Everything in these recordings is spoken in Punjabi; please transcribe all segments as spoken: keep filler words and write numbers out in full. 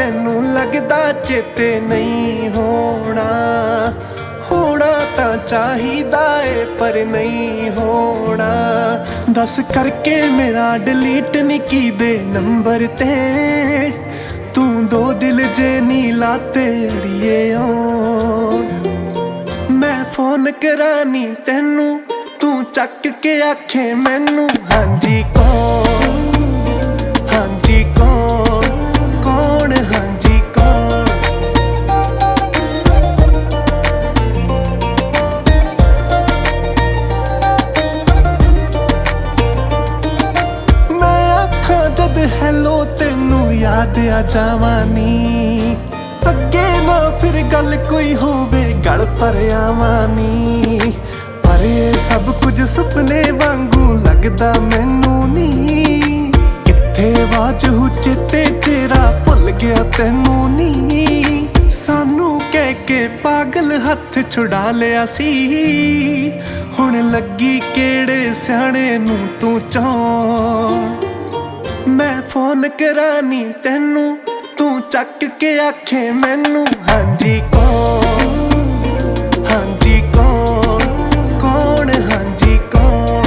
ਤੈਨੂੰ ਲੱਗਦਾ ਚੇਤੇ ਨਹੀਂ ਹੋਣਾ, ਹੋਣਾ ਤਾਂ ਚਾਹੀਦਾ ਏ ਪਰ ਨਹੀਂ ਹੋਣਾ। ਦੱਸ ਕਰਕੇ ਮੇਰਾ ਡਿਲੀਟ ਨਹੀਂ ਕੀਦੇ ਨੰਬਰ ਤੇ, ਤੂੰ ਦੋ ਦਿਲ ਜੇ ਨੀ ਲਾਤੇ ਅੜੀਏ ਓ। ਮੈਂ ਫੋਨ ਕਰਾਨੀ ਤੈਨੂੰ, ਤੂੰ ਚੱਕ ਕੇ ਆਖੇ ਮੈਨੂੰ ਹਾਂਜੀ ਕੌਣ, ਹਾਂਜੀ ਕੌਣ, ਕੌਣ ਹਾਂਜੀ ਕੌਣ। ਮੈਂ ਆਖਾਂ ਜਦ ਹੈਲੋ ਤੈਨੂੰ ਯਾਦ ਆ ਜਾਵਾਨੀ, ਅੱਗੇ ਨਾ ਫਿਰ ਗੱਲ ਕੋਈ ਹੋਵੇ ਗਲ ਪਰ ਆਵਾਨੀ। ਪਰ ਇਹ ਸਭ ਕੁਝ ਸੁਪਨੇ ਵਾਂਗੂ ਲੱਗਦਾ ਮੈਨੂੰ ਨੀ, ਕਿੱਥੇ ਵਾਜੂ ਚੇਤੇ ਚਿਹਰਾ ਭੁੱਲ ਗਿਆ ਤੈਨੂੰ ਨੀ। ਸਾਨੂੰ ਕਹਿ ਕੇ ਪਾਗਲ ਹੱਥ ਛੁਡਾ ਲਿਆ ਸੀ, ਹੁਣ ਲੱਗੀ ਕਿਹੜੇ ਸਿਆਣੇ ਨੂੰ ਤੂੰ ਚਾਹੁੰ। ਮੈਂ ਫੋਨ ਕਰਾਨੀ ਤੈਨੂੰ, ਤੂੰ ਚੱਕ ਕੇ ਆਖੇ ਮੈਨੂੰ ਹਾਂਜੀ ਕੌਣ, ਹਾਂਜੀ ਕੌਣ, ਕੌਣ ਹਾਂਜੀ ਕੌਣ।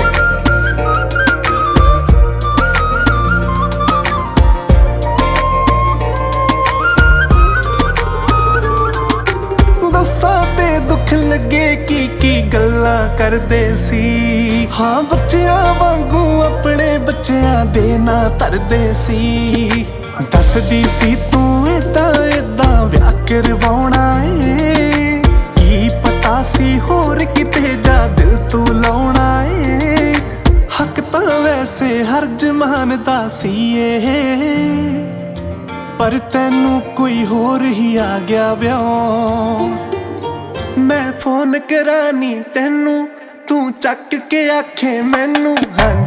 ਦੱਸਾਂ ਤੇ ਦੁੱਖ ਲੱਗੇ ਕੀ ਕੀ ਗੱਲਾਂ ਕਰਦੇ ਸੀ, ਹਾਂ ਬੱਚਿਆਂ ਵਾਂਗੂ ਆਪਣੇ ਬੱਚਿਆਂ ਦੇ ਨਾਂ ਧਰਦੇ ਸੀ। ਦੱਸਦੀ ਸੀ ਤੂੰ ਏਦਾਂ ਏਦਾਂ ਵਿਆਹ ਕਰਵਾਉਣਾ ਏ, ਕੀ ਪਤਾ ਸੀ ਹੋਰ ਕਿਤੇ ਜਾ ਦਿਲ ਤੂੰ ਲਾਉਣਾ ਏ। ਹੱਕ ਤਾਂ ਵੈਸੇ ਹਰ ਜਮਾਨ ਦਾ ਸੀ ਏ, ਪਰ ਤੈਨੂੰ ਕੋਈ ਹੋਰ ਹੀ ਆ ਗਿਆ ਵਿਆਹ। ਮੈਂ ਫੋਨ ਕਰਾਨੀ ਤੈਨੂੰ, ਤੂੰ ਚੱਕ ਕੇ ਆਖੇ ਮੈਨੂੰ ਹਾਂਜੀ